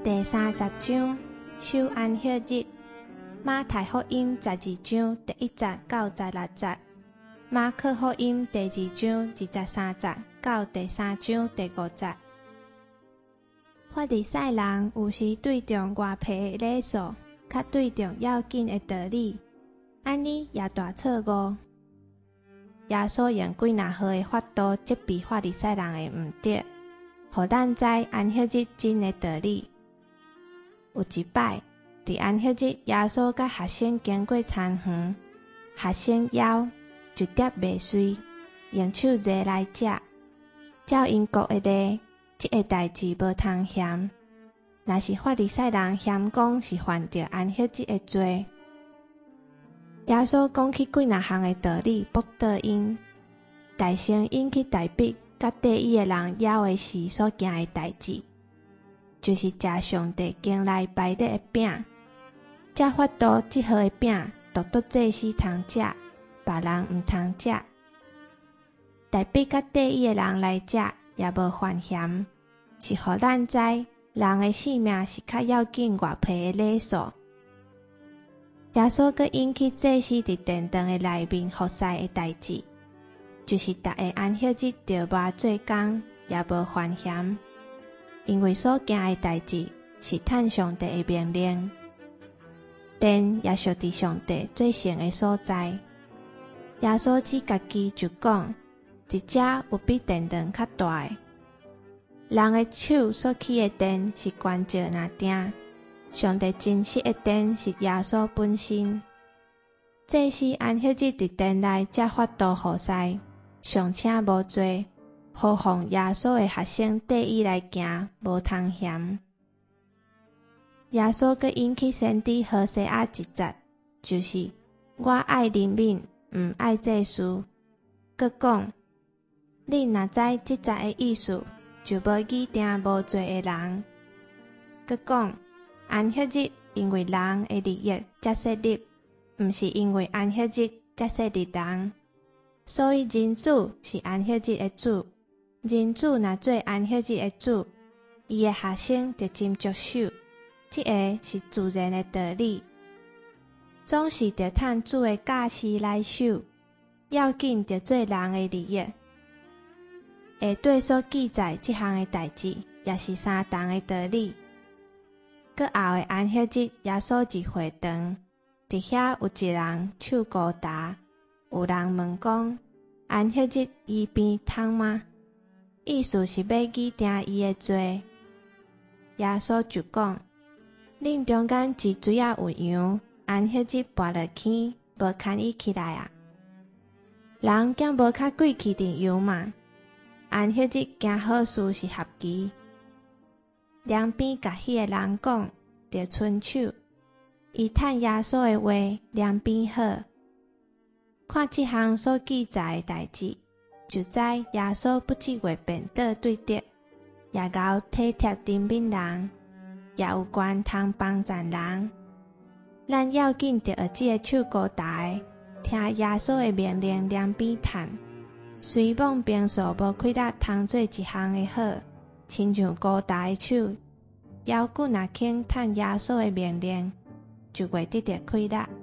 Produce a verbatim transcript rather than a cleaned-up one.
第三十章守安息日。马太福音十二章第一节到十六节，马可福音第二章二十三节到第三章第五节。法利赛人有时对重外皮的礼数，较对重要紧的道理，安尼也大错误。耶稣用几若好的法度责备法利赛人的毋对，互咱知安息日真的道理。有一摆，伫安息日，耶稣甲学生经过餐园，学生枵就碟未遂，用手热来食。照因国的例，即个代志无通嫌。若是法利赛人嫌讲是犯着安息日的罪，耶稣讲起几若项的道理驳倒因，大声引起大笔甲缀伊的人枵的时所惊的代志，就是食上帝经内摆列的饼。这法度即号的饼，独独祭司通食，别人毋通食。大笔甲缀伊的人来食，也无犯嫌，是互咱知人的性命是较要紧外皮的礼数。耶稣阁引起祭司伫殿堂的内面服侍的代志，就是逐个安息日着抹做工，也无犯嫌，因为所行的代志是趁上帝的命令。殿也属伫上帝最圣的所在。耶稣只家己就讲，伫遮有比殿堂较大的。人的手所起的殿是关照那定，上帝真实的殿是耶稣本身。这是安息日伫殿内才法度服侍，尚且无做，何况耶稣的学生缀伊来行，无通嫌。耶稣阁引起先知何西阿一节，就是我爱人民，毋爱祭司。阁讲，你若知即节的意思，就无议定无罪的人。阁讲，安息日因为人的利益才设立，毋是因为安息日才设立人。所以人子是安息日的主，人子若做安息日的主，伊的学生就真着手。这个是自然的道理，总是着趁主的教示来守，要紧着做人的利益。下对所记载这项的代志，也是相同的道理。搁后的安息日，耶稣入会堂，伫遐有一人手高达，有人问讲：安息日医病通吗？意思是要议定伊的罪。耶稣就讲：恁中间一水仔有羊，安息日跋落去，无牵伊起来啊？人竟无较贵气伫羊嘛？安息日行好事是合期。两边甲迄个人讲，着伸手，伊趁耶稣的话，两边好。看即项所记载的代志，就知耶稣不只话辩倒对敌，也够体贴怜悯人。也有权通帮赞人，咱要紧着学即个手高大的，听耶稣的命令两边趁，虽妄平素无气力通做一项的好，亲像高大的手，腰骨若轻趁耶稣的命令，就袂得着气力。